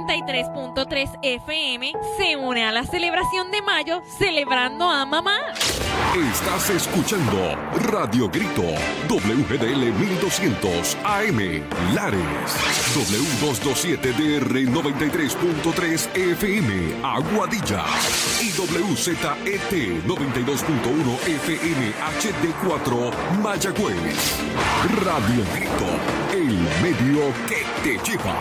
93.3 FM se une a la celebración de mayo celebrando a mamá. Estás escuchando Radio Grito, WGDL 1200 AM, Lares, W227DR 93.3 FM, Aguadilla, y WZET 92.1 FM HD4, Mayagüez. Radio Grito, el medio que te lleva.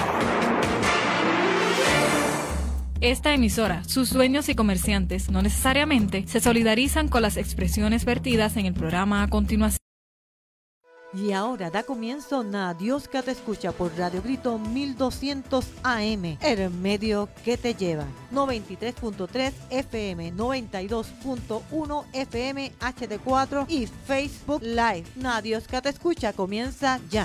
Esta emisora, sus dueños y comerciantes no necesariamente se solidarizan con las expresiones vertidas en el programa a continuación. Y ahora da comienzo Dios que te escucha por Radio Grito 1200 AM, el medio que te lleva. 93.3 FM, 92.1 FM HD4 y Facebook Live. Dios que te escucha comienza ya.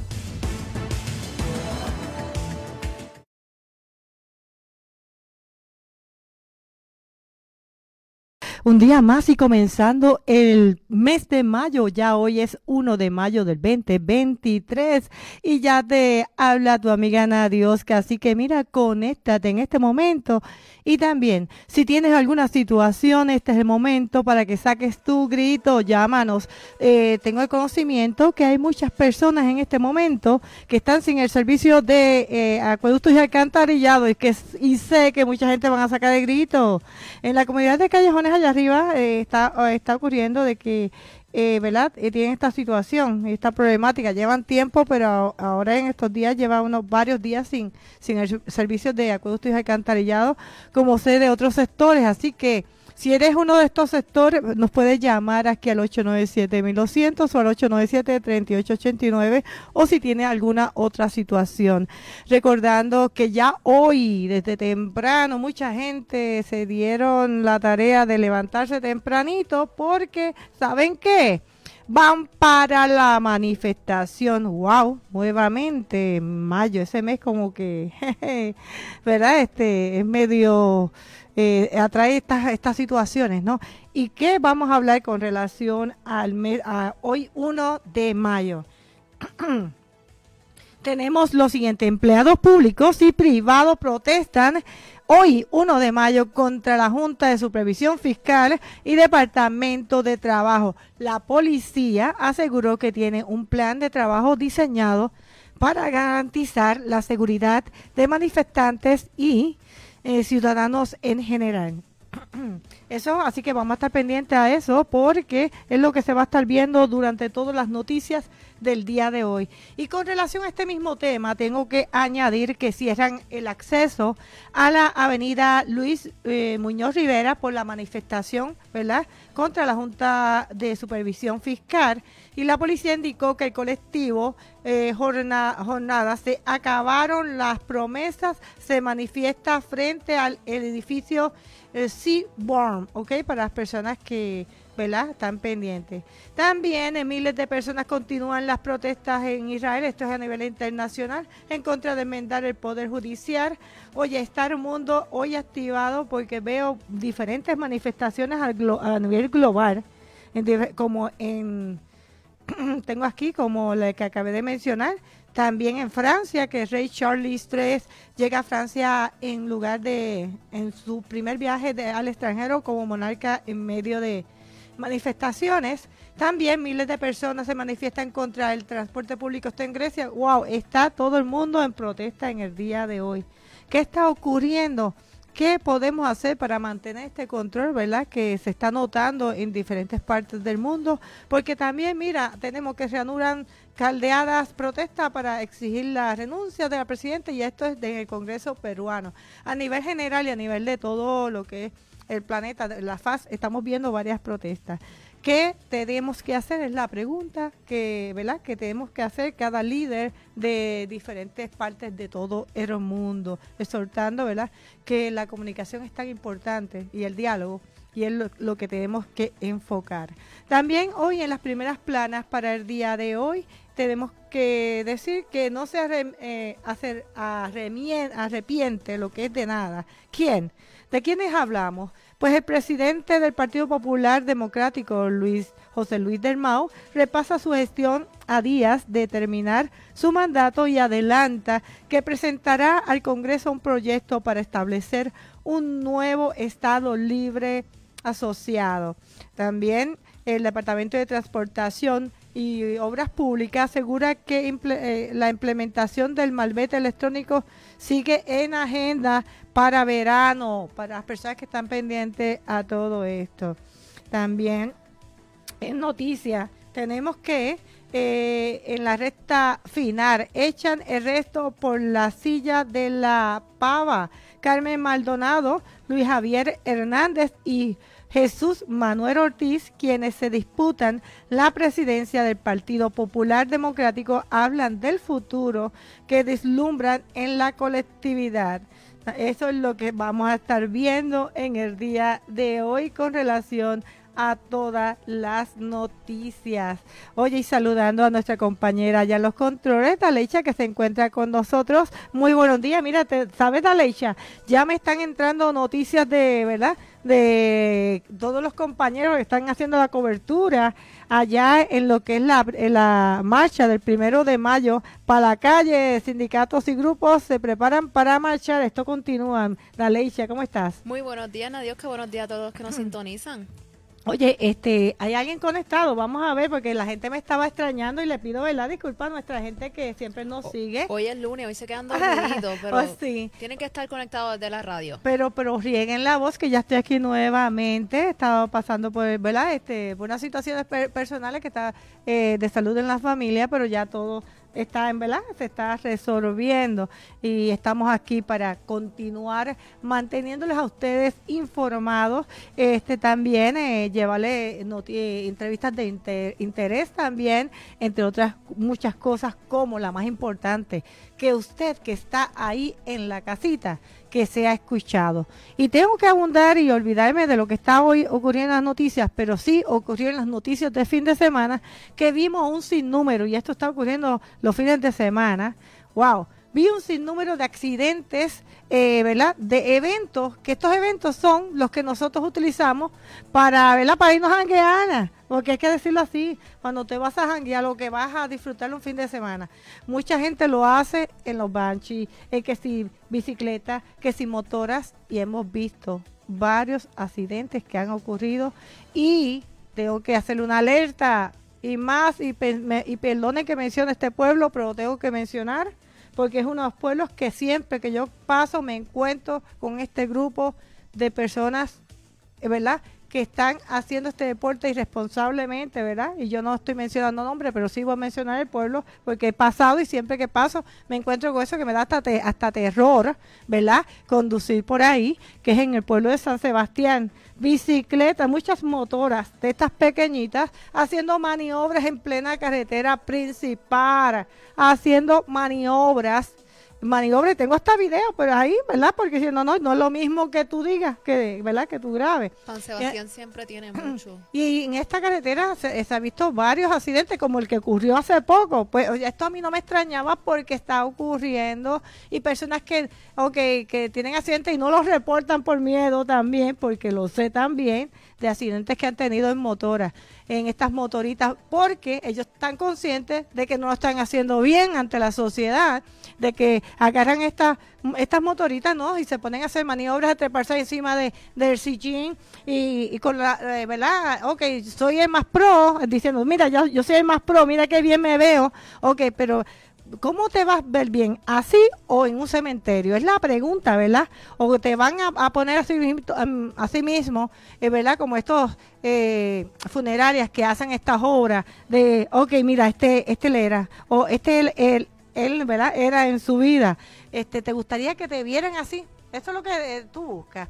Un día más y comenzando el mes de mayo, ya hoy es 1 de mayo del 2023 y ya te habla tu amiga Nadiosca, así que mira, conéctate en este momento y también si tienes alguna situación, este es el momento para que saques tu grito, llámanos. Tengo el conocimiento que hay muchas personas en este momento que están sin el servicio de acueductos y alcantarillado y sé que mucha gente van a sacar el grito. En la comunidad de Callejones allá arriba está ocurriendo de que, ¿verdad? Tienen esta situación, esta problemática. Llevan tiempo, pero ahora en estos días llevan varios días sin el servicio de acueductos y alcantarillado, como sé de otros sectores. Así que si eres uno de estos sectores, nos puedes llamar aquí al 897-1200 o al 897-3889 o si tiene alguna otra situación. Recordando que ya hoy, desde temprano, mucha gente se dieron la tarea de levantarse tempranito porque, ¿saben qué? Van para la manifestación. ¡Wow! Nuevamente, en mayo, ese mes como que, ¿verdad? Es medio... atrae estas situaciones, ¿no? ¿Y qué vamos a hablar con relación al mes, a hoy 1 de mayo? Tenemos lo siguiente: empleados públicos y privados protestan hoy 1 de mayo contra la Junta de Supervisión Fiscal y Departamento de Trabajo. La policía aseguró que tiene un plan de trabajo diseñado para garantizar la seguridad de manifestantes y ciudadanos en general. Eso, así que vamos a estar pendientes a eso porque es lo que se va a estar viendo durante todas las noticias del día de hoy. Y con relación a este mismo tema, tengo que añadir que cierran el acceso a la avenida Luis Muñoz Rivera por la manifestación, ¿verdad?, contra la Junta de Supervisión Fiscal, y la policía indicó que el colectivo jornada se acabaron las promesas, se manifiesta frente al edificio Seaborn, ¿ok? Para las personas que, ¿verdad?, están pendientes. También miles de personas continúan las protestas en Israel, esto es a nivel internacional, en contra de enmendar el Poder Judicial. Oye, está el mundo hoy activado porque veo diferentes manifestaciones a nivel global, tengo aquí como la que acabé de mencionar. También en Francia, que el rey Charles III llega a Francia en su primer viaje al extranjero como monarca en medio de manifestaciones. También miles de personas se manifiestan contra el transporte público. Está en Grecia. ¡Wow! Está todo el mundo en protesta en el día de hoy. ¿Qué está ocurriendo? ¿Qué podemos hacer para mantener este control, verdad, que se está notando en diferentes partes del mundo? Porque también, mira, tenemos que reanudan caldeadas protestas para exigir la renuncia de la presidenta, y esto es del Congreso peruano. A nivel general y a nivel de todo lo que es el planeta, la faz, estamos viendo varias protestas. ¿Qué tenemos que hacer? Es la pregunta ¿verdad?, que tenemos que hacer cada líder de diferentes partes de todo el mundo, exhortando, ¿verdad?, que la comunicación es tan importante y el diálogo, y es lo que tenemos que enfocar. También hoy en las primeras planas para el día de hoy tenemos que decir que no se arrepiente lo que es de nada. ¿Quién? ¿De quiénes hablamos? Pues el presidente del Partido Popular Democrático, José Luis Dalmau, repasa su gestión a días de terminar su mandato y adelanta que presentará al Congreso un proyecto para establecer un nuevo Estado libre asociado. También el Departamento de Transportación y Obras Públicas asegura que la implementación del malvete electrónico sigue en agenda para verano, para las personas que están pendientes a todo esto. También en noticias tenemos que en la recta final echan el resto por la silla de la pava. Carmen Maldonado, Luis Javier Hernández y Jesús Manuel Ortiz, quienes se disputan la presidencia del Partido Popular Democrático, hablan del futuro que vislumbran en la colectividad. Eso es lo que vamos a estar viendo en el día de hoy con relación a todas las noticias. Oye, y saludando a nuestra compañera allá en los controles, Daleicha, que se encuentra con nosotros. Muy buenos días. Mira, ¿sabes, Daleicha? Ya me están entrando noticias ¿verdad? De todos los compañeros que están haciendo la cobertura allá en lo que es la marcha del 1 de mayo para la calle. Sindicatos y grupos se preparan para marchar. Esto continúa. Daleicha, ¿cómo estás? Muy buenos días, Nadios, que buenos días a todos los que nos sintonizan. Oye, hay alguien conectado, vamos a ver, porque la gente me estaba extrañando y le pido, ¿verdad? Disculpa a nuestra gente que siempre nos sigue. Hoy es lunes, hoy se quedan dormidos, pero sí. Tienen que estar conectados desde la radio. Pero rieguen la voz, que ya estoy aquí nuevamente. He estado pasando por, ¿verdad? Por unas situaciones personales que está de salud en la familia, pero ya todo está ¿verdad? Se está resolviendo y estamos aquí para continuar manteniéndoles a ustedes informados, también llevarle entrevistas de interés también, entre otras muchas cosas, como la más importante, que usted que está ahí en la casita, que sea escuchado. Y tengo que abundar y olvidarme de lo que está hoy ocurriendo en las noticias, pero sí ocurrió en las noticias de fin de semana, que vimos un sinnúmero, y esto está ocurriendo los fines de semana. ¡Wow! Vi un sinnúmero de accidentes, ¿verdad? De eventos, que estos eventos son los que nosotros utilizamos para, ¿verdad? Para irnos a janguear, porque hay que decirlo así, cuando te vas a janguear o que vas a disfrutar un fin de semana. Mucha gente lo hace en los banchis, que si bicicletas, que si motoras, y hemos visto varios accidentes que han ocurrido, y tengo que hacerle una alerta, y más, y perdone que mencione este pueblo, pero lo tengo que mencionar, porque es uno de los pueblos que siempre que yo paso me encuentro con este grupo de personas, ¿verdad?, que están haciendo este deporte irresponsablemente, ¿verdad? Y yo no estoy mencionando nombres, pero sí voy a mencionar el pueblo, porque he pasado y siempre que paso me encuentro con eso que me da hasta terror, ¿verdad?, conducir por ahí, que es en el pueblo de San Sebastián. Bicicletas, muchas motoras de estas pequeñitas haciendo maniobras en plena carretera principal, haciendo maniobras, tengo hasta video, pero ahí, ¿verdad? Porque si no es lo mismo que tú digas, que, ¿verdad?, que tú grabes. San Sebastián siempre tiene mucho. Y en esta carretera se ha visto varios accidentes, como el que ocurrió hace poco. Pues esto a mí no me extrañaba porque está ocurriendo, y personas que tienen accidentes y no los reportan por miedo también, porque lo sé también, de accidentes que han tenido en motoras, en estas motoritas, porque ellos están conscientes de que no lo están haciendo bien ante la sociedad, de que agarran estas motoritas, ¿no?, y se ponen a hacer maniobras, a treparse encima del sillín y con la, ¿verdad?, soy el más pro, diciendo, mira, yo soy el más pro, mira qué bien me veo, pero ¿cómo te vas a ver bien? ¿Así o en un cementerio? Es la pregunta, ¿verdad? O te van a poner así mismo, ¿verdad? Como estos funerarias que hacen estas obras de, mira, este le era, o él, ¿verdad?, era en su vida. ¿Te gustaría que te vieran así? Eso es lo que tú buscas.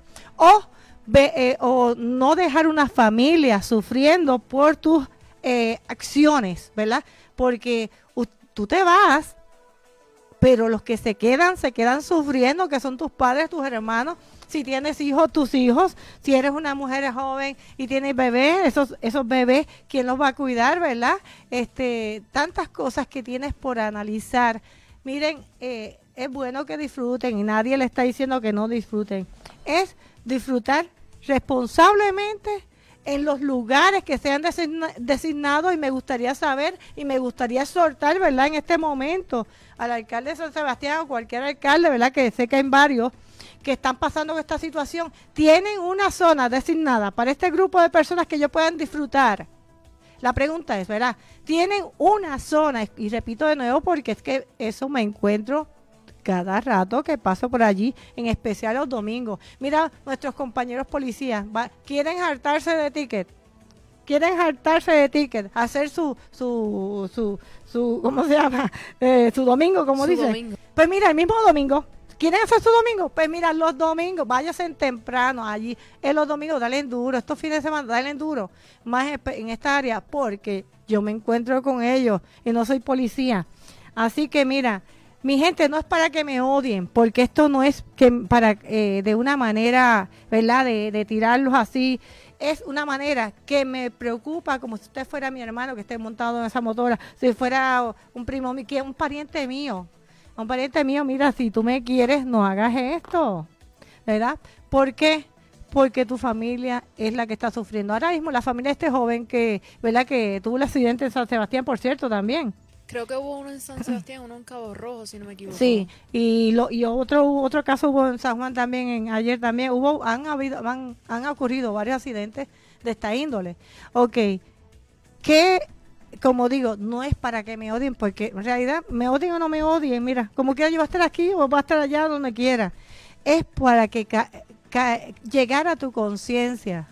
O no dejar una familia sufriendo por tus acciones, ¿verdad? Porque tú te vas, pero los que se quedan sufriendo, que son tus padres, tus hermanos. Si tienes hijos, tus hijos. Si eres una mujer joven y tienes bebés, esos bebés, ¿quién los va a cuidar, verdad? Tantas cosas que tienes por analizar. Miren, es bueno que disfruten y nadie le está diciendo que no disfruten. Es disfrutar responsablemente en los lugares que sean designados, y me gustaría saber y me gustaría exhortar, ¿verdad?, en este momento al alcalde de San Sebastián o cualquier alcalde, ¿verdad?, que sé que hay varios que están pasando con esta situación, tienen una zona designada para este grupo de personas que ellos puedan disfrutar. La pregunta es, ¿verdad?, tienen una zona, y repito de nuevo porque es que eso me encuentro cada rato que paso por allí, en especial los domingos. Mira, nuestros compañeros policías quieren hartarse de ticket. Hacer su ¿cómo se llama? Su domingo, como dice. Domingo. Pues mira, el mismo domingo. ¿Quieren hacer su domingo? Pues mira, los domingos, váyanse temprano allí. En los domingos, dale duro. Estos fines de semana, dale duro. Más en esta área, porque yo me encuentro con ellos y no soy policía. Así que mira, mi gente, no es para que me odien, porque esto no es que para de una manera, ¿verdad?, de tirarlos así. Es una manera que me preocupa, como si usted fuera mi hermano que esté montado en esa motora, si fuera un primo mío, que es un pariente mío. Mira, si tú me quieres, no hagas esto, ¿verdad? ¿Por qué? Porque tu familia es la que está sufriendo. Ahora mismo la familia de este joven que, ¿verdad?, que tuvo el accidente en San Sebastián, por cierto, también. Creo que hubo uno en San Sebastián, uno en Cabo Rojo, si no me equivoco. Sí, y otro caso hubo en San Juan también, ayer también han ocurrido varios accidentes de esta índole. Ok, que como digo, no es para que me odien, porque en realidad me odien o no me odien, mira, como quiera yo voy a estar aquí o voy a estar allá donde quiera. Es para que llegar a tu conciencia.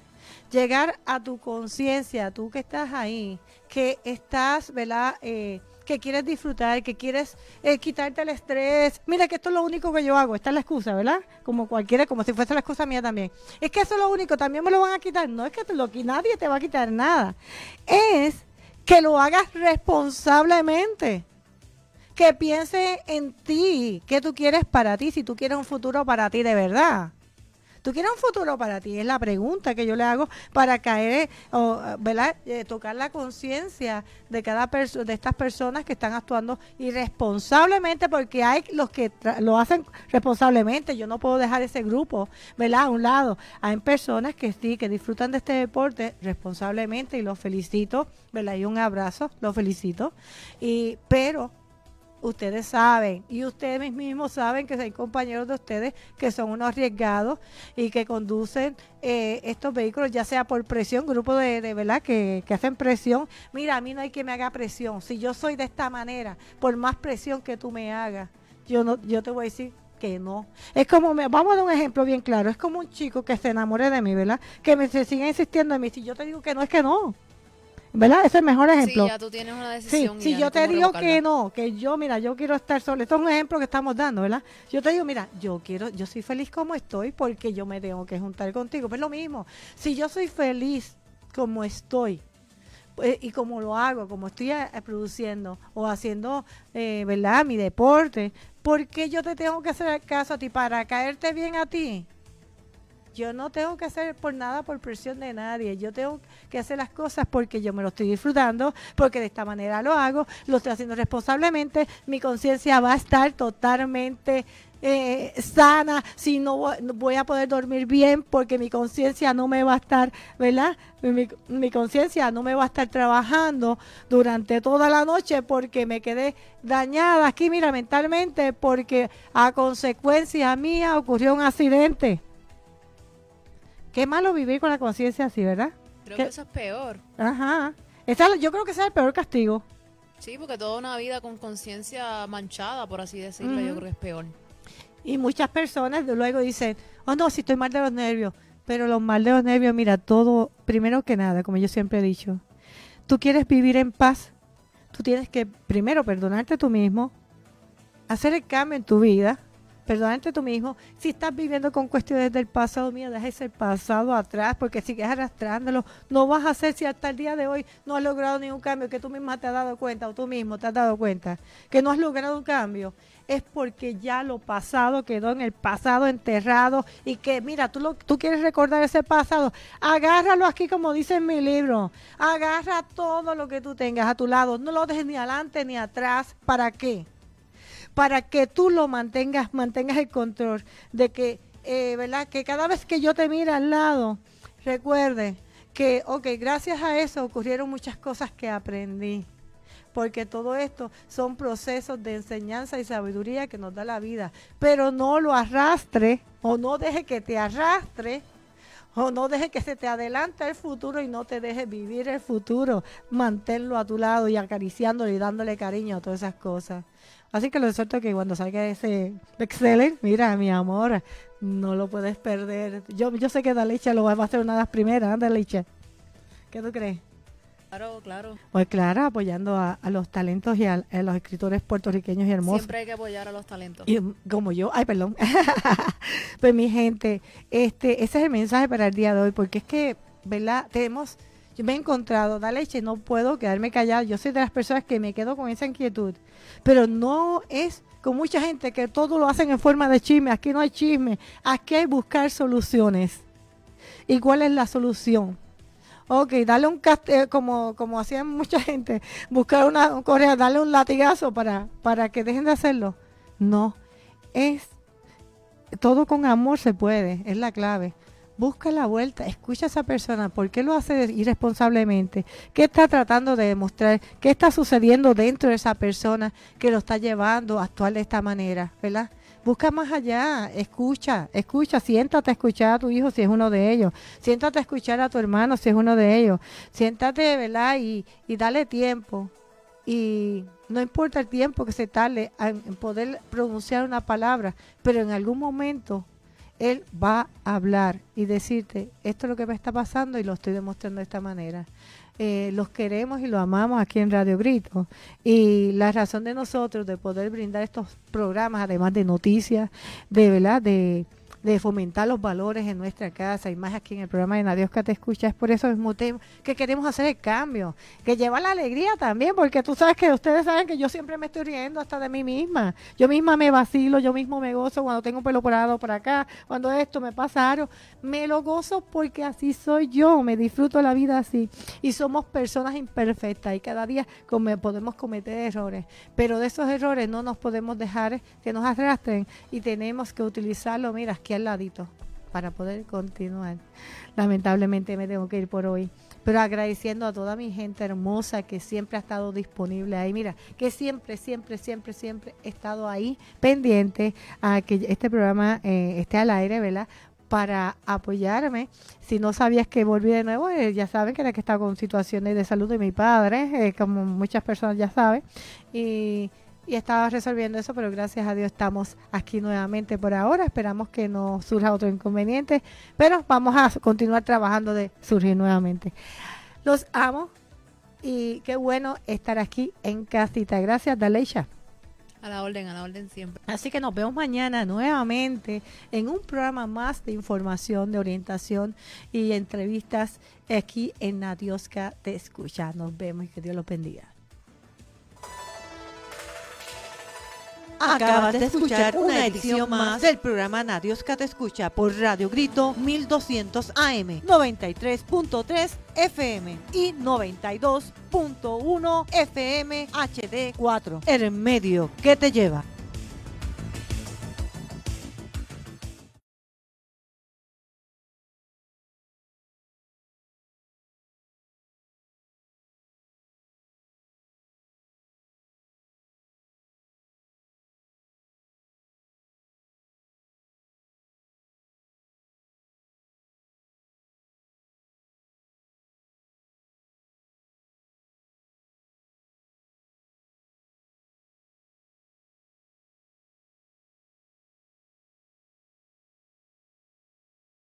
Tú que estás ahí, que estás, ¿verdad?, que quieres disfrutar, que quieres quitarte el estrés. Mira que esto es lo único que yo hago, esta es la excusa, ¿verdad? Como cualquiera, como si fuese la excusa mía también. Es que eso es lo único, también me lo van a quitar. No es que nadie te va a quitar nada. Es que lo hagas responsablemente. Que pienses en ti, qué tú quieres para ti, si tú quieres un futuro para ti de verdad. ¿Tú quieres un futuro para ti? Es la pregunta que yo le hago para caer, ¿verdad? Tocar la conciencia de cada persona, de estas personas que están actuando irresponsablemente, porque hay los que lo hacen responsablemente. Yo no puedo dejar ese grupo, ¿verdad?, a un lado. Hay personas que sí, que disfrutan de este deporte responsablemente, y los felicito, ¿verdad? Y un abrazo, los felicito. Pero ustedes saben, y ustedes mismos saben que hay compañeros de ustedes que son unos arriesgados y que conducen estos vehículos, ya sea por presión, grupo de verdad, que hacen presión. Mira, a mí no hay que me haga presión. Si yo soy de esta manera, por más presión que tú me hagas, yo te voy a decir que no. Es como, vamos a dar un ejemplo bien claro, es como un chico que se enamore de mí, ¿verdad?, que se sigue insistiendo en mí. Si yo te digo que no, es que no. ¿Verdad? Ese es el mejor ejemplo. Sí, ya tú tienes una decisión. Sí, si yo te digo que no, que yo quiero estar sola. Esto es un ejemplo que estamos dando, ¿verdad? Yo te digo, mira, yo soy feliz como estoy porque yo me tengo que juntar contigo. Pues lo mismo. Si yo soy feliz como estoy, pues, y como lo hago, como estoy produciendo o haciendo, ¿verdad?, mi deporte, ¿por qué yo te tengo que hacer caso a ti para caerte bien a ti? Yo no tengo que hacer por nada por presión de nadie. Yo tengo que hacer las cosas porque yo me lo estoy disfrutando, porque de esta manera lo hago, lo estoy haciendo responsablemente. Mi conciencia va a estar totalmente sana, si no voy a poder dormir bien porque mi conciencia no me va a estar, ¿verdad? Mi conciencia no me va a estar trabajando durante toda la noche porque me quedé dañada aquí, mira, mentalmente, porque a consecuencia mía ocurrió un accidente. Qué malo vivir con la conciencia así, ¿verdad? Creo que eso es peor. Ajá. Yo creo que ese es el peor castigo. Sí, porque toda una vida con conciencia manchada, por así decirlo, yo creo que es peor. Y muchas personas luego dicen, oh no, si estoy mal de los nervios. Pero los mal de los nervios, mira, todo, primero que nada, como yo siempre he dicho, tú quieres vivir en paz, tú tienes que primero perdonarte tú mismo, hacer el cambio en tu vida, perdonarte tú mismo. Si estás viviendo con cuestiones del pasado, mira, deja ese pasado atrás, porque sigues arrastrándolo. No vas a hacer si hasta el día de hoy no has logrado ningún cambio, que tú misma te has dado cuenta, o tú mismo te has dado cuenta, que no has logrado un cambio. Es porque ya lo pasado quedó en el pasado enterrado y que, mira, tú quieres recordar ese pasado, agárralo aquí como dice en mi libro, agarra todo lo que tú tengas a tu lado, no lo dejes ni adelante ni atrás. ¿Para qué? Para que tú lo mantengas el control de que, ¿verdad? Que cada vez que yo te mire al lado, recuerde que, ok, gracias a eso ocurrieron muchas cosas que aprendí. Porque todo esto son procesos de enseñanza y sabiduría que nos da la vida. Pero no lo arrastre, o no deje que te arrastre, o no deje que se te adelante el futuro y no te deje vivir el futuro. Manténlo a tu lado y acariciándolo y dándole cariño a todas esas cosas. Así que lo exhorto que cuando salga ese bestseller, mira, mi amor, no lo puedes perder. Yo sé que Dalicia lo va a hacer una de las primeras, ¿eh, Dalicia? ¿Qué tú crees? Claro, claro. Pues claro, apoyando a los talentos y a los escritores puertorriqueños y hermosos. Siempre hay que apoyar a los talentos. Y como yo, perdón. Pues mi gente, ese es el mensaje para el día de hoy, porque es que, ¿verdad? Yo me he encontrado, Dalicia, no puedo quedarme callada. Yo soy de las personas que me quedo con esa inquietud, pero no es con mucha gente que todo lo hacen en forma de chisme. Aquí no hay chisme, aquí hay buscar soluciones. ¿Y cuál es la solución? Ok, darle un como hacían mucha gente, buscar una correa, darle un latigazo para que dejen de hacerlo. No, es todo con amor se puede, es la clave. Busca la vuelta, escucha a esa persona, ¿por qué lo hace irresponsablemente? ¿Qué está tratando de demostrar? ¿Qué está sucediendo dentro de esa persona que lo está llevando a actuar de esta manera? ¿Verdad? Busca más allá, escucha, siéntate a escuchar a tu hijo si es uno de ellos, siéntate a escuchar a tu hermano si es uno de ellos, siéntate, ¿verdad? Y dale tiempo, y no importa el tiempo que se tarde en poder pronunciar una palabra, pero en algún momento él va a hablar y decirte, esto es lo que me está pasando y lo estoy demostrando de esta manera. Los queremos y los amamos aquí en Radio Grito, y la razón de nosotros de poder brindar estos programas, además de noticias, de verdad, de fomentar los valores en nuestra casa y más aquí en el programa de Nadie Te Escucha, es por eso mismo que queremos hacer el cambio, que lleva la alegría también, porque tú sabes que ustedes saben que yo siempre me estoy riendo hasta de mí misma, yo misma me vacilo, yo mismo me gozo cuando tengo un pelo parado por acá, cuando esto me pasa algo, me lo gozo porque así soy yo, me disfruto la vida así, y somos personas imperfectas y cada día podemos cometer errores, pero de esos errores no nos podemos dejar que nos arrastren y tenemos que utilizarlo, mira, aquí al ladito para poder continuar. Lamentablemente me tengo que ir por hoy, pero agradeciendo a toda mi gente hermosa que siempre ha estado disponible ahí, mira, que siempre he estado ahí pendiente a que este programa esté al aire, ¿verdad? Para apoyarme. Si no sabías que volví de nuevo, ya saben que era que estaba con situaciones de salud de mi padre, como muchas personas ya saben, y estaba resolviendo eso, pero gracias a Dios estamos aquí nuevamente por ahora. Esperamos que no surja otro inconveniente, pero vamos a continuar trabajando de surgir nuevamente. Los amo y qué bueno estar aquí en casita. Gracias, Dalicia. A la orden siempre. Así que nos vemos mañana nuevamente en un programa más de información, de orientación y entrevistas aquí en Nadioska Te Escucha. Nos vemos y que Dios los bendiga. Acabas de escuchar una edición más del programa Nadioska Te Escucha por Radio Grito 1200 AM, 93.3 FM y 92.1 FM HD4. El medio que te lleva.